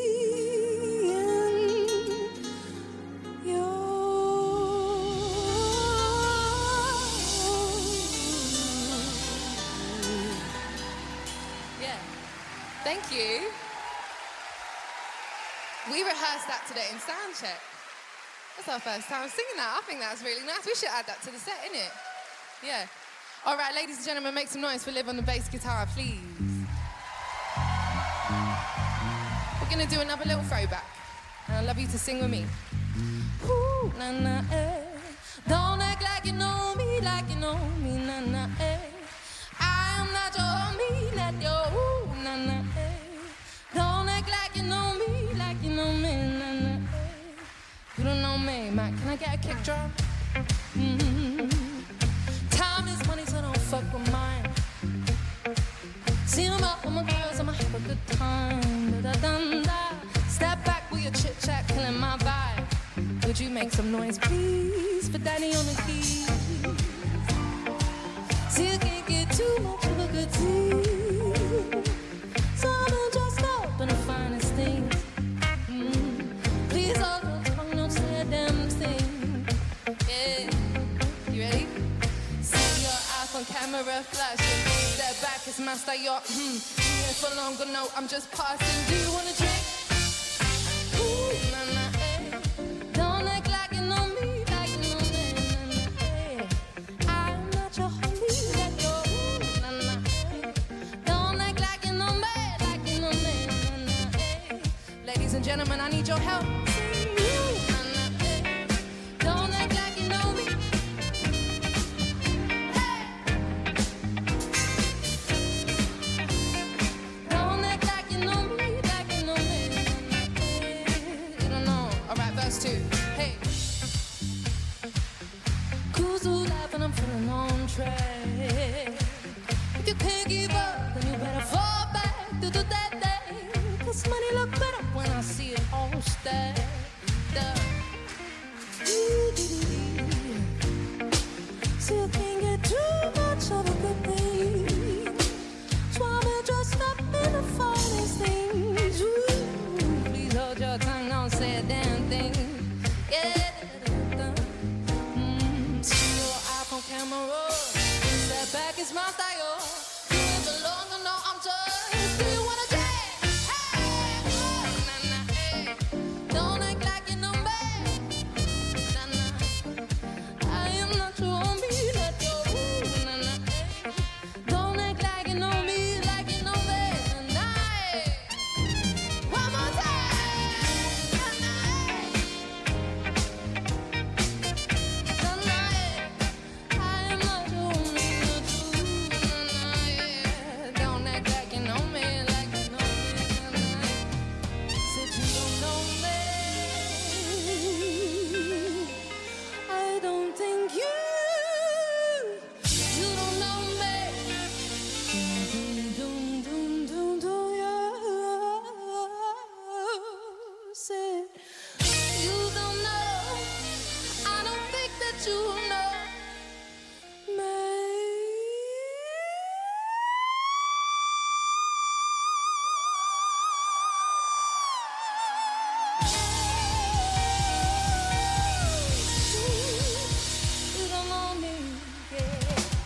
in yours. Yeah. Thank you. We rehearsed that today in sound check. That's our first time singing that. I think that's really nice. We should add that to the set, innit? Yeah. All right, ladies and gentlemen, make some noise for Liv on the bass guitar, please. We're gonna do another little throwback. And I'd love you to sing with me. Ooh, na na eh. Don't act like you know me, like you know me, na na eh. I am not your kick drum. Mm-hmm. Time is money, so don't fuck with mine. See them out with my girls, I'ma have a good time. Da-da-dum-da. Step back with your chit-chat, killing my vibe. Would you make some noise, please, for Danny on the keys? See, you can't get too much of a good tea. So I'ma just open the finest things. Mm. Please hold your tongue, don't say a damn thing. Yeah, you ready? See your iPhone camera flashing. Step back, it's master your hmm. Here for longer, no, I'm just passing. Do you wanna drink? Ooh, nah, nah, eh. Don't act like you know me, like you know me, nah, nah, eh. I'm not your homie, like you're ooh, nah, nah, eh. Don't act like you know me, like you know me, nah, nah, eh. Ladies and gentlemen, I need your help. Sing ooh, nah, nah, eh. Don't act like you know me. Hey. Don't act like you know me, like you know me, nah, nah, eh. You don't know. All right, verse two. Hey. Cruise through life and I'm feeling on track. If you can't give up, then you better fall back to do that thing. Cause money look better when I see it all stacked up. So you can't get too much of a good thing. So I'm dressed up in the finest things. Ooh, please hold your tongue, don't say a damn thing. Yeah. Mm, see your iPhone camera. Step back, it's my style. You ain't belong to no, I'm just. Do you wanna dance? Hey, oh, nah, nah, hey. Don't act like you know me. Nah, nah. I am not your homie, not your ooh, nah, nah, hey. Don't act like you know me, like you know me, nah, nah, hey. One more time, nah, nah, hey. Nah, nah, hey. I am not your homie, not you, nah, nah, yeah. Don't act like you know me, like you know me, nah, nah, hey. Said you don't know me. I don't think you, you don't know me. Dum, dum, dum, dum, yeah. Said you don't know. I don't think that you know me. You don't know me, yeah.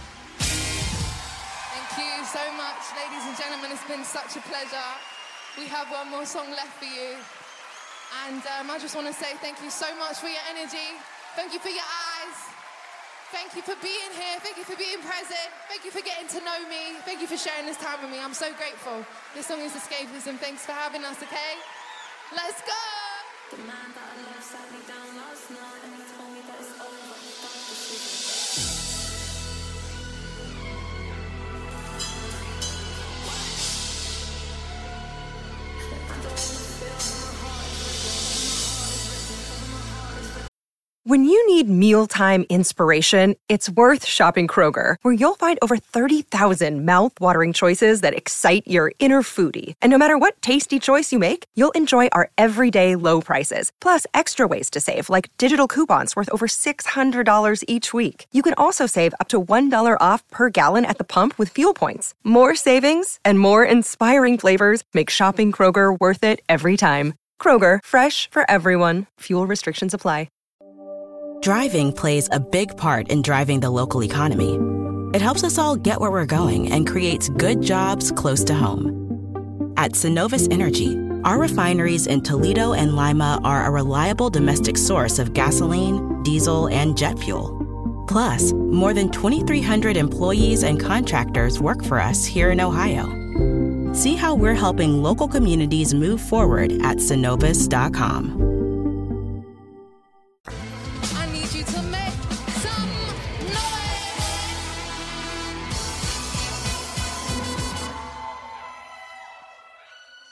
Thank you so much, ladies and gentlemen. It's been such a pleasure. We have one more song left for you. And um, I just want to say thank you so much for your energy. Thank you for your eyes. Thank you for being here. Thank you for being present. Thank you for getting to know me. Thank you for sharing this time with me. I'm so grateful. This song is Escapism. Thanks for having us, okay? Let's go! The man that I love sat me down last night and he told me that it's over. When you need mealtime inspiration, it's worth shopping Kroger, where you'll find over thirty thousand mouth-watering choices that excite your inner foodie. And no matter what tasty choice you make, you'll enjoy our everyday low prices, plus extra ways to save, like digital coupons worth over six hundred dollars each week. You can also save up to one dollar off per gallon at the pump with fuel points. More savings and more inspiring flavors make shopping Kroger worth it every time. Kroger, fresh for everyone. Fuel restrictions apply. Driving plays a big part in driving the local economy. It helps us all get where we're going and creates good jobs close to home. At Synovus Energy, our refineries in Toledo and Lima are a reliable domestic source of gasoline, diesel, and jet fuel. Plus, more than twenty-three hundred employees and contractors work for us here in Ohio. See how we're helping local communities move forward at Synovus dot com. I need you to make some noise.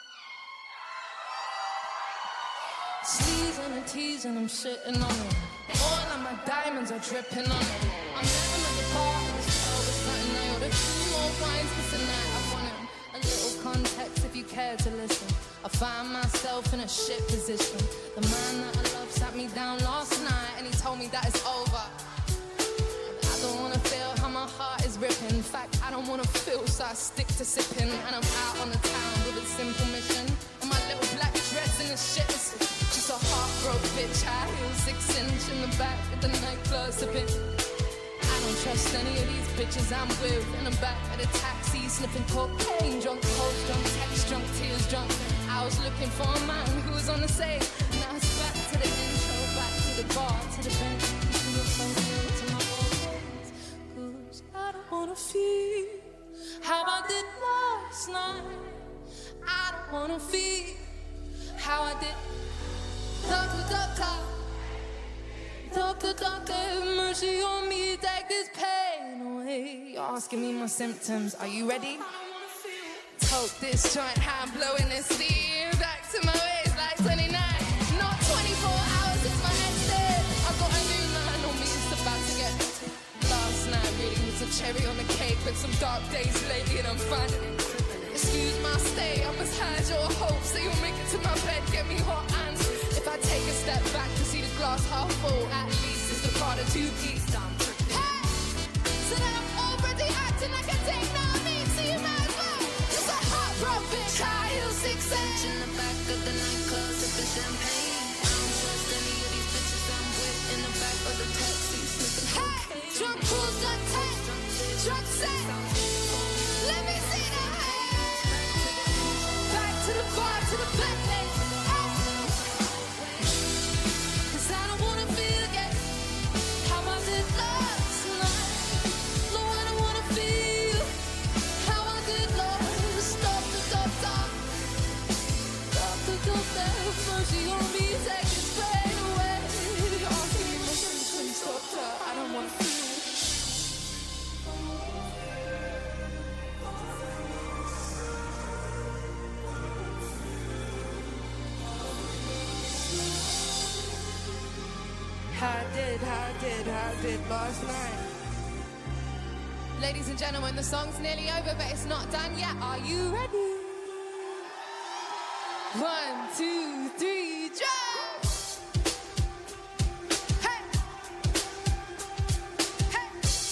Sleeves and a tease and I'm sitting on it. All I'm my diamonds are dripping on them. I'm living at the bar, it's over something. I ordered two more wines for tonight. I wanted a little context if you care to listen. I find myself in a shit position. The man that I love sat me down last night and he told me that it's over. I don't wanna feel how my heart is ripping. In fact, I don't wanna feel, so I stick to sipping. And I'm out on the town with a simple mission. And my little black dress in the shit is just a heartbroken bitch. High heels, six inch in the back at the nightclub sipping. I don't trust any of these bitches I'm with. In the back of the taxi, sniffing cocaine. Drunk calls, drunk texts, drunk tears, drunk. I was looking for a man who was on the same. Now it's back to the intro, back to the bar, to the bench. You feel so good to my boys. Cause I don't wanna feel how I did last night. I don't wanna feel how I did. Doctor, doctor, doctor, doctor, have mercy on me, take this pain away. You're asking me my symptoms, are you ready? Toke this joint, how I'm blowing this steam. Back to my ways like twenty-nine. Not twenty-four hours since my head dead. I've got a new man on me, it's about to get. Last night really was a cherry on the cake. But some dark days lately and I'm finding it. Excuse my stay, I must hide your hopes that you'll make it to my bed, get me hot and if I take a step back to see the glass half full, at least it's the part of two keys done. Hey! So that I'm already acting like a dick, now I mean, so you might as well. It's a heartthrob bitch, high heels, six inch in the back of the nightclub, sipping champagne. I don't trust any of these bitches I'm with in the back of the taxi, sniffing cocaine. Hey! Drunk calls, drunk text, drunk sex. Let me see that hand. Back to the bar, to the back. How I did, how I did, how I did last night. Ladies and gentlemen, the song's nearly over, but it's not done yet. Are you ready? One, two, three, jump! Hey! Hey!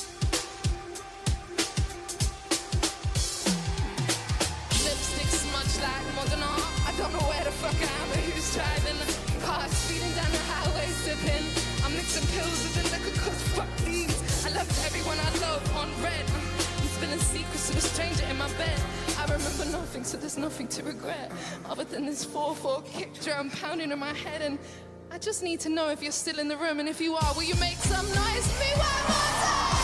Lipstick smudged like modern art. I don't know where the fuck I am, but who's driving? Cars speeding down the highway, sipping. I'm mixing pills with the liquor, cause fuck these. I left everyone I love on red. I'm spilling secrets to a stranger in my bed. I remember nothing, so there's nothing to regret other than this four four kick drum pounding in my head. And I just need to know if you're still in the room, and if you are, will you make some noise for me one more time?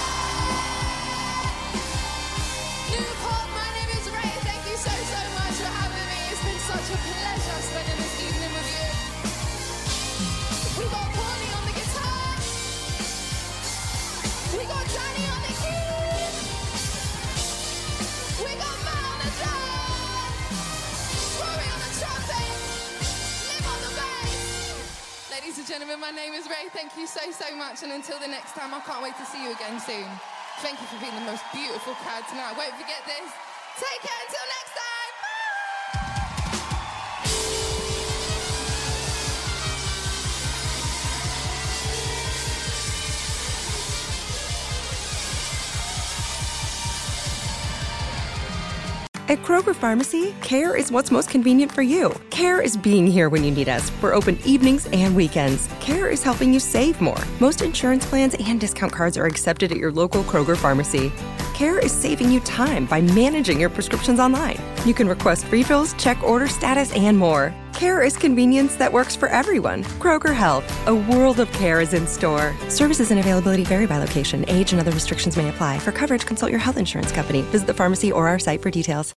Newport, my name is Ray. Thank you so, so much for having me. It's been such a pleasure spending this evening with you. We got Paulie on the guitar. We got Johnny on the keys. We got Matt on the drums. Rory on the trumpet. Liv on the bass. Ladies and gentlemen, my name is Ray. Thank you so, so much. And until the next time, I can't wait to see you again soon. Thank you for being the most beautiful crowd tonight. Won't forget this. Take care until next time. At Kroger Pharmacy, care is what's most convenient for you. Care is being here when you need us. We're open evenings and weekends. Care is helping you save more. Most insurance plans and discount cards are accepted at your local Kroger Pharmacy. Care is saving you time by managing your prescriptions online. You can request refills, check order status, and more. Care is convenience that works for everyone. Kroger Health, a world of care is in store. Services and availability vary by location. Age and other restrictions may apply. For coverage, consult your health insurance company. Visit the pharmacy or our site for details.